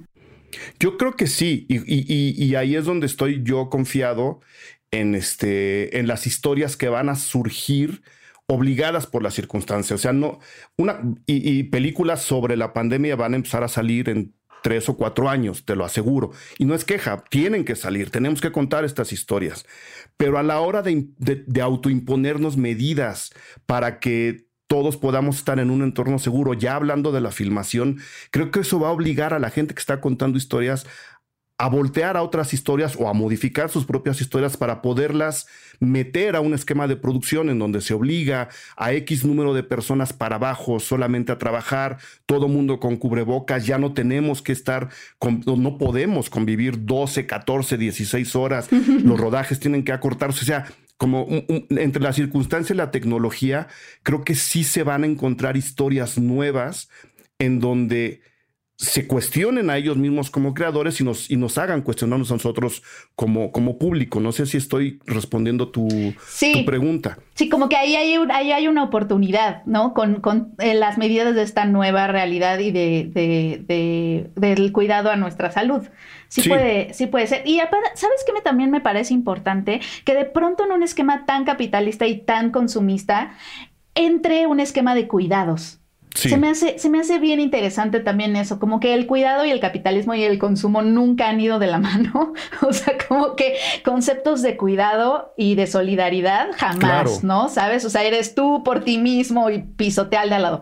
Yo creo que sí, y, y, y ahí es donde estoy yo confiado en, este, en las historias que van a surgir obligadas por las circunstancias. O sea, no, una, y, y películas sobre la pandemia van a empezar a salir en tres o cuatro años, te lo aseguro. Y no es queja, tienen que salir, tenemos que contar estas historias. Pero a la hora de, de, de autoimponernos medidas para que todos podamos estar en un entorno seguro, ya hablando de la filmación, creo que eso va a obligar a la gente que está contando historias a voltear a otras historias o a modificar sus propias historias para poderlas meter a un esquema de producción en donde se obliga a X número de personas para abajo solamente a trabajar, todo mundo con cubrebocas, ya no tenemos que estar, con, no podemos convivir doce, catorce, dieciséis horas, los rodajes tienen que acortarse, o sea, como un, un, entre la circunstancia y la tecnología, creo que sí se van a encontrar historias nuevas en donde se cuestionen a ellos mismos como creadores y nos, y nos hagan cuestionarnos a nosotros como, como público. No sé si estoy respondiendo tu, sí, tu pregunta. Sí, como que ahí hay, un, ahí hay una oportunidad, ¿no? Con, con eh, las medidas de esta nueva realidad y de, de, de, del cuidado a nuestra salud. Sí, sí. Puede, sí puede ser. Y ¿sabes qué me, también me parece importante? Que de pronto en un esquema tan capitalista y tan consumista entre un esquema de cuidados. Sí. Se me hace, se me hace bien interesante también eso, como que el cuidado y el capitalismo y el consumo nunca han ido de la mano. O sea, como que conceptos de cuidado y de solidaridad jamás, claro. ¿no? ¿Sabes? O sea, eres tú por ti mismo y pisotea al de al lado,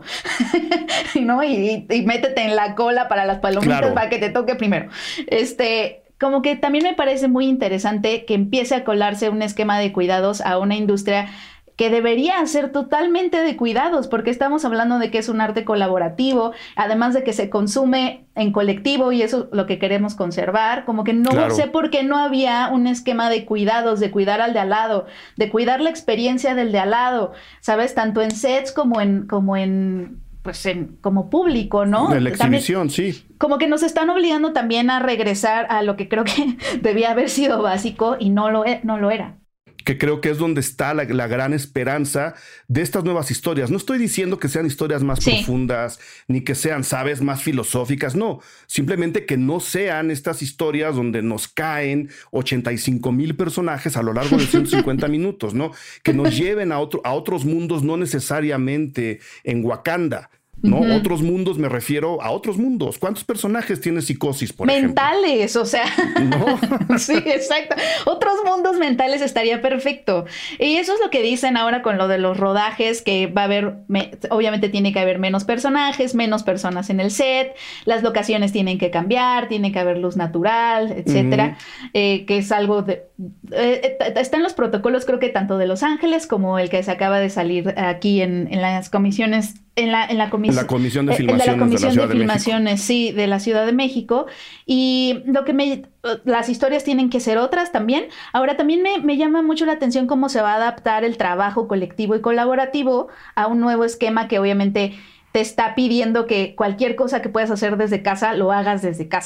¿no? Y, y, y métete en la cola para las palomitas, claro. para que te toque primero. Este... Como que también me parece muy interesante que empiece a colarse un esquema de cuidados a una industria que debería ser totalmente de cuidados, porque estamos hablando de que es un arte colaborativo, además de que se consume en colectivo y eso es lo que queremos conservar, como que no claro. sé por qué no había un esquema de cuidados, de cuidar al de al lado, de cuidar la experiencia del de al lado, ¿sabes? Tanto en sets como en, como en pues en, como público, ¿no? En la exhibición, también, sí. Como que nos están obligando también a regresar a lo que creo que debía haber sido básico y no lo, no lo era. Que creo que es donde está la, la gran esperanza de estas nuevas historias. No estoy diciendo que sean historias más sí. profundas, ni que sean, ¿sabes?, más filosóficas. No, simplemente que no sean estas historias donde nos caen ochenta y cinco mil personajes a lo largo de ciento cincuenta minutos, ¿no? Que nos lleven a, otro, a otros mundos, no necesariamente en Wakanda, ¿no? Uh-huh. Otros mundos, me refiero a otros mundos. ¿Cuántos personajes tiene Psicosis, por mentales, ejemplo? O sea. ¿No? Sí, exacto. Otros mundos mentales estaría perfecto. Y eso es lo que dicen ahora con lo de los rodajes, que va a haber, me, obviamente tiene que haber menos personajes, menos personas en el set, las locaciones tienen que cambiar, tiene que haber luz natural, etcétera, uh-huh. eh, que es algo de... Eh, están los protocolos, creo que tanto de Los Ángeles como el que se acaba de salir aquí en, en las comisiones En la, en la, comis- la comisión de filmaciones, de la comisión de, la de, de filmaciones, sí, de la Ciudad de México. Y lo que me, las historias tienen que ser otras también. Ahora también me, me llama mucho la atención cómo se va a adaptar el trabajo colectivo y colaborativo a un nuevo esquema que obviamente te está pidiendo que cualquier cosa que puedas hacer desde casa lo hagas desde casa.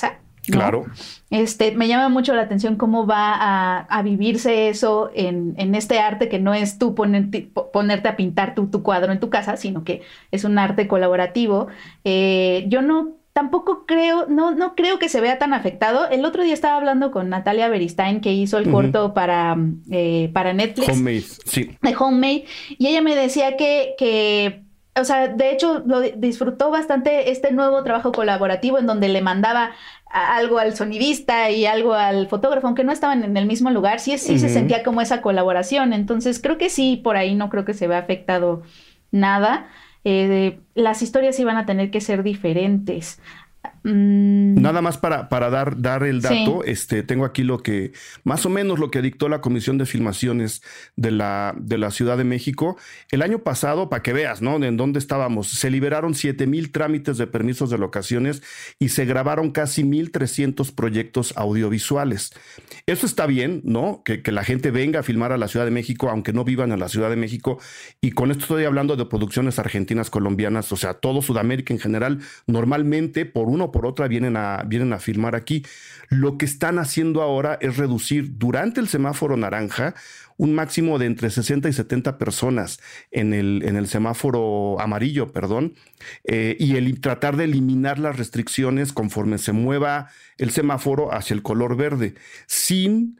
¿no? Claro. Este, me llama mucho la atención cómo va a, a vivirse eso en, en este arte que no es tú ponerte, ponerte a pintar tu, tu cuadro en tu casa, sino que es un arte colaborativo. Eh, yo no Tampoco creo, no, no creo que se vea tan afectado. El otro día estaba hablando con Natalia Beristain, que hizo el uh-huh. corto para, eh, para Netflix. Homemade, sí. De Homemade. Y ella me decía que, que, o sea, de hecho, lo disfrutó bastante este nuevo trabajo colaborativo en donde le mandaba algo al sonidista y algo al fotógrafo, aunque no estaban en el mismo lugar. Sí, sí uh-huh. se sentía como esa colaboración. Entonces, creo que sí, por ahí no creo que se vea afectado nada. Eh, las historias sí van a tener que ser diferentes. Mm. Nada más para, para dar, dar el dato, sí. este, tengo aquí lo que, más o menos lo que dictó la Comisión de Filmaciones de la, de la Ciudad de México. El año pasado, para que veas, ¿no? En dónde estábamos, se liberaron siete mil trámites de permisos de locaciones y se grabaron casi mil trescientos proyectos audiovisuales. Eso está bien, ¿no? Que, que la gente venga a filmar a la Ciudad de México, aunque no vivan en la Ciudad de México. Y con esto estoy hablando de producciones argentinas, colombianas, o sea, todo Sudamérica en general. Normalmente, por uno o por otra, vienen a, vienen a filmar aquí. Lo que están haciendo ahora es reducir durante el semáforo naranja un máximo de entre sesenta y setenta personas en el, en el semáforo amarillo, perdón, eh, y el tratar de eliminar las restricciones conforme se mueva el semáforo hacia el color verde, sin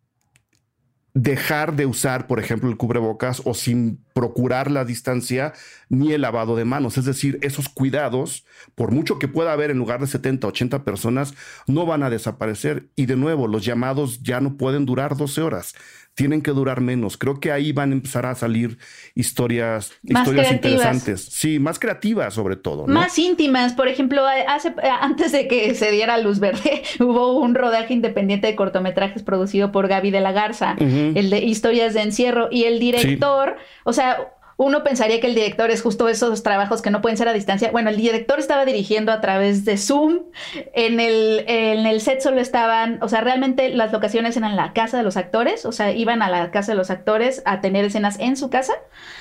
dejar de usar, por ejemplo, el cubrebocas o sin procurar la distancia ni el lavado de manos. Es decir, esos cuidados, por mucho que pueda haber en lugar de setenta, ochenta personas, no van a desaparecer. Y de nuevo, los llamados ya no pueden durar doce horas. Tienen que durar menos. Creo que ahí van a empezar a salir historias, más historias creativas. Interesantes. Sí, más creativas sobre todo, ¿no? Más íntimas. Por ejemplo, hace, antes de que se diera luz verde, hubo un rodaje independiente de cortometrajes producido por Gaby de la Garza, uh-huh. el de Historias de Encierro. Y el director, sí. o sea... Uno pensaría que el director es justo esos trabajos que no pueden ser a distancia. Bueno, el director estaba dirigiendo a través de Zoom. En el, en el set solo estaban... O sea, realmente las locaciones eran la casa de los actores. O sea, iban a la casa de los actores a tener escenas en su casa.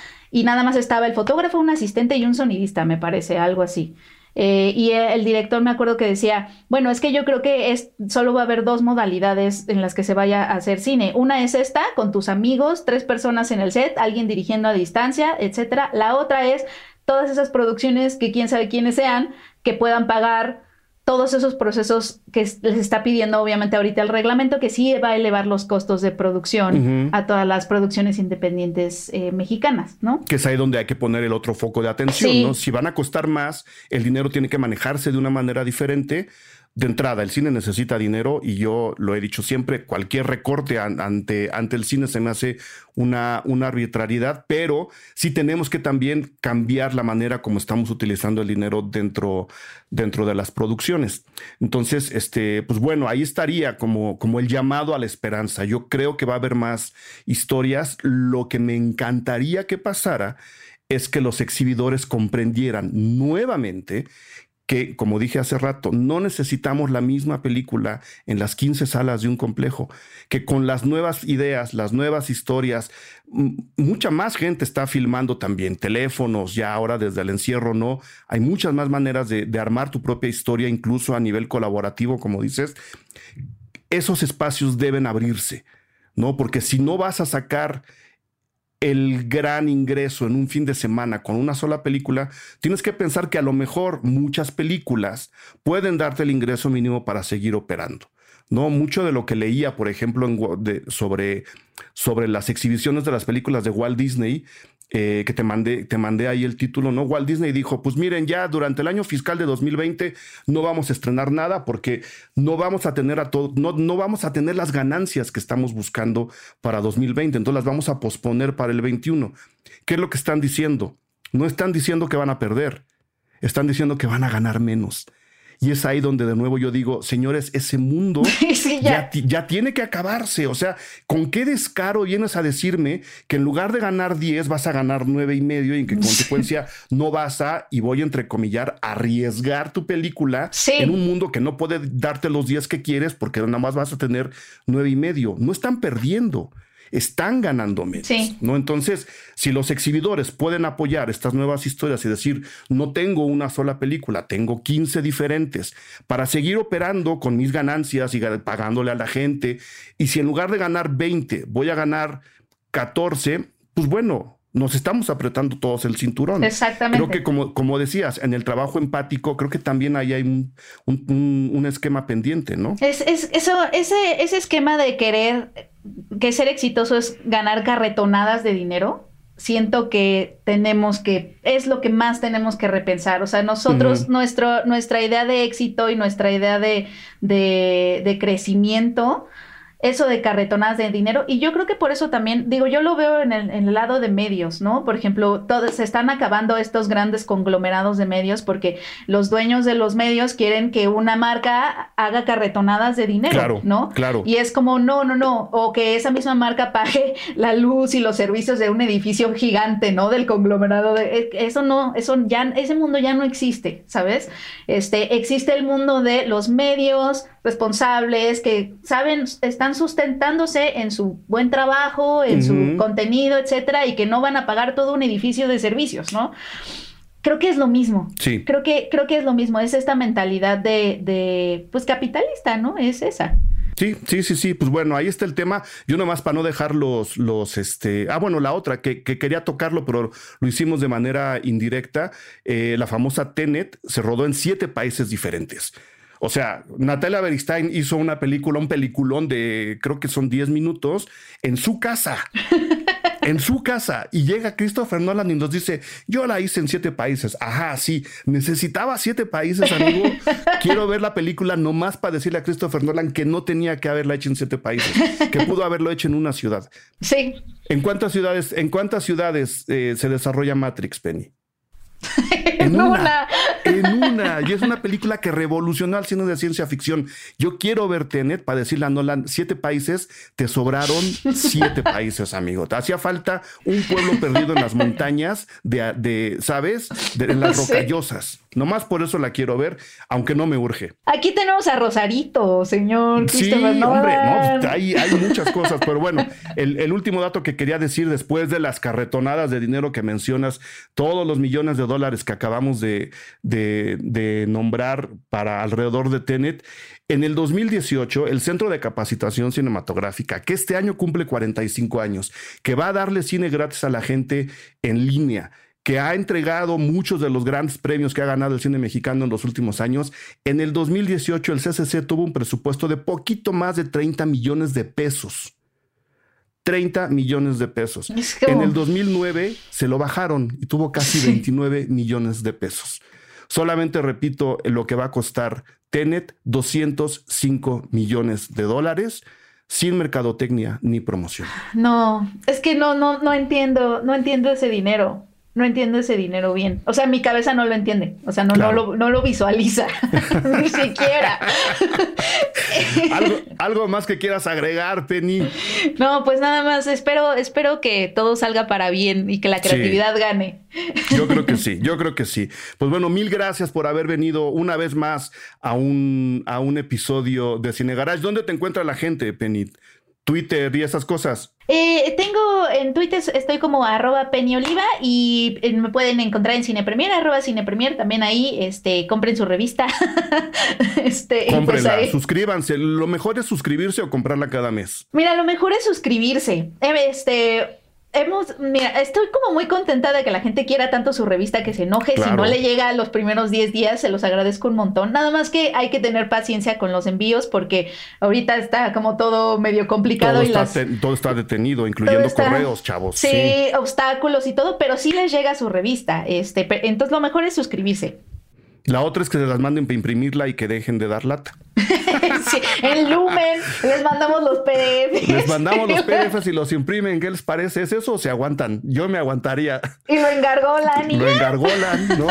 Y nada más estaba el fotógrafo, un asistente y un sonidista, me parece, algo así. Eh, y el director me acuerdo que decía, bueno, es que yo creo que es, solo va a haber dos modalidades en las que se vaya a hacer cine. Una es esta, con tus amigos, tres personas en el set, alguien dirigiendo a distancia, etcétera. La otra es todas esas producciones que quién sabe quiénes sean, que puedan pagar todos esos procesos que les está pidiendo obviamente ahorita el reglamento, que sí va a elevar los costos de producción uh-huh. a todas las producciones independientes eh, mexicanas, ¿no? Que es ahí donde hay que poner el otro foco de atención, sí. ¿no? Si van a costar más, el dinero tiene que manejarse de una manera diferente. De entrada, el cine necesita dinero y yo lo he dicho siempre, cualquier recorte ante, ante el cine se me hace una, una arbitrariedad, pero sí tenemos que también cambiar la manera como estamos utilizando el dinero dentro, dentro de las producciones. Entonces, este, pues bueno, ahí estaría como, como el llamado a la esperanza. Yo creo que va a haber más historias. Lo que me encantaría que pasara es que los exhibidores comprendieran nuevamente que, como dije hace rato, no necesitamos la misma película en las quince salas de un complejo, que con las nuevas ideas, las nuevas historias, m- mucha más gente está filmando también, teléfonos, ya ahora desde el encierro, ¿no? Hay muchas más maneras de, de armar tu propia historia, incluso a nivel colaborativo, como dices. Esos espacios deben abrirse, ¿no? Porque si no vas a sacar el gran ingreso en un fin de semana con una sola película, tienes que pensar que a lo mejor muchas películas pueden darte el ingreso mínimo para seguir operando, ¿no? Mucho de lo que leía, por ejemplo, en, de, sobre, sobre las exhibiciones de las películas de Walt Disney, eh, que te mandé, te mandé ahí el título, ¿no? Walt Disney dijo, pues miren, ya durante el año fiscal de dos mil veinte no vamos a estrenar nada porque no vamos a tener a todo, no, no vamos a tener las ganancias que estamos buscando para dos mil veinte, entonces las vamos a posponer para el veintiuno. ¿Qué es lo que están diciendo? No están diciendo que van a perder, están diciendo que van a ganar menos. Y es ahí donde de nuevo yo digo, señores, ese mundo sí, ya. Ya, ya tiene que acabarse. O sea, ¿con qué descaro vienes a decirme que en lugar de ganar diez vas a ganar nueve y medio y en que en consecuencia no vas a, y voy a entrecomillar, arriesgar tu película sí. en un mundo que no puede darte los diez que quieres porque nada más vas a tener nueve y medio? No están perdiendo. están ganando menos, sí. ¿no? Entonces, si los exhibidores pueden apoyar estas nuevas historias y decir, no tengo una sola película, tengo quince diferentes, para seguir operando con mis ganancias y pagándole a la gente, y si en lugar de ganar veinte, voy a ganar catorce, pues bueno, nos estamos apretando todos el cinturón. Exactamente. Creo que como, como decías, en el trabajo empático, creo que también ahí hay un, un, un, un esquema pendiente, ¿no? Es, es, eso, ese, ese esquema de querer que ser exitoso es ganar carretonadas de dinero. Siento que tenemos que, es lo que más tenemos que repensar. O sea, nosotros, uh-huh. nuestro, nuestra idea de éxito y nuestra idea de, de, de crecimiento, eso de carretonadas de dinero, y yo creo que por eso también, digo, yo lo veo en el, en el lado de medios, ¿no? Por ejemplo, todos, se están acabando estos grandes conglomerados de medios porque los dueños de los medios quieren que una marca haga carretonadas de dinero, claro, ¿no? Claro. Y es como, no, no, no, o que esa misma marca pague la luz y los servicios de un edificio gigante, ¿no? Del conglomerado, de, eso no, eso ya, ese mundo ya no existe, ¿sabes? Este, existe el mundo de los medios responsables que saben, están sustentándose en su buen trabajo, en uh-huh. su contenido, etcétera, y que no van a pagar todo un edificio de servicios, ¿no? Creo que es lo mismo. Sí. Creo que, creo que es lo mismo. Es esta mentalidad de, de, pues, capitalista, ¿no? Es esa. Sí, sí, sí, sí. Pues bueno, ahí está el tema. Yo nomás para no dejar los, los, este... Ah, bueno, la otra, que, que quería tocarlo, pero lo hicimos de manera indirecta. Eh, la famosa Tenet se rodó en siete países diferentes. O sea, Natalia Beristain hizo una película, un peliculón de, creo que son diez minutos, en su casa. En su casa. Y llega Christopher Nolan y nos dice, yo la hice en siete países. Ajá, sí. Necesitaba siete países, amigo. Quiero ver la película nomás para decirle a Christopher Nolan que no tenía que haberla hecho en siete países. Que pudo haberlo hecho en una ciudad. Sí. ¿En cuántas ciudades, en cuántas ciudades eh, se desarrolla Matrix, Penny? En una, una. En una. Y es una película que revolucionó al cine de ciencia ficción. Yo quiero ver Tenet para decirle a Nolan, siete países, te sobraron siete países, amigo. Te hacía falta un pueblo perdido en las montañas de, de ¿sabes? De, en las rocallosas. Sí. Nomás por eso la quiero ver, aunque no me urge. Aquí tenemos a Rosarito, señor. Sí, hombre, no, hay, hay muchas cosas, pero bueno, el, el último dato que quería decir después de las carretonadas de dinero que mencionas, todos los millones de dólares que acabamos de, de, de nombrar para alrededor de Tenet, en el dos mil dieciocho, el Centro de Capacitación Cinematográfica, que este año cumple cuarenta y cinco años, que va a darle cine gratis a la gente en línea, que ha entregado muchos de los grandes premios que ha ganado el cine mexicano en los últimos años. En el dos mil dieciocho el C C C tuvo un presupuesto de poquito más de treinta millones de pesos. treinta millones de pesos. En el dos mil nueve se lo bajaron y tuvo casi veintinueve millones de pesos. Solamente repito lo que va a costar Tenet, doscientos cinco millones de dólares. Sin mercadotecnia ni promoción. No, es que no, no, no entiendo, no entiendo ese dinero. No entiendo ese dinero bien. O sea, mi cabeza no lo entiende. O sea, no, claro. no, lo, no lo visualiza. Ni siquiera. ¿Algo, ¿Algo más que quieras agregar, Penny? No, pues nada más. Espero, espero que todo salga para bien y que la creatividad sí. gane. Yo creo que sí, yo creo que sí. Pues bueno, mil gracias por haber venido una vez más a un, a un episodio de Cine Garage. ¿Dónde te encuentra la gente, Penny? Twitter y esas cosas. Eh, tengo en Twitter, estoy como arroba Penny Oliva y me pueden encontrar en Cine Premier, arroba Cine Premier, también ahí, este, compren su revista. este, Cómprenla, pues suscríbanse. Lo mejor es suscribirse o comprarla cada mes. Mira, lo mejor es suscribirse. Este... Hemos, mira, estoy como muy contenta de que la gente quiera tanto su revista que se enoje. Claro. Si no le llega a los primeros diez días, se los agradezco un montón. Nada más que hay que tener paciencia con los envíos porque ahorita está como todo medio complicado. Todo, y está, las... te, todo está detenido, incluyendo está... correos, chavos. Sí, sí, obstáculos y todo, pero sí les llega su revista. Este, entonces lo mejor es suscribirse. La otra es que se las manden para imprimirla y que dejen de dar lata. Sí, en Lumen les mandamos los P D Fs. Les mandamos los P D Fs y los imprimen. ¿Qué les parece? ¿Es eso o se aguantan? Yo me aguantaría. Y lo engargolan. ¿Y lo engargolan, ¿no?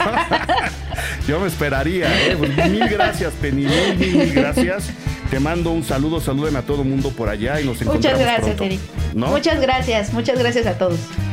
Yo me esperaría, ¿eh? Pues mil gracias, Penny. Mil, mil, mil gracias. Te mando un saludo. Saluden a todo el mundo por allá y nos encontramos Muchas gracias, pronto. Eric. ¿No? Muchas gracias. Muchas gracias a todos.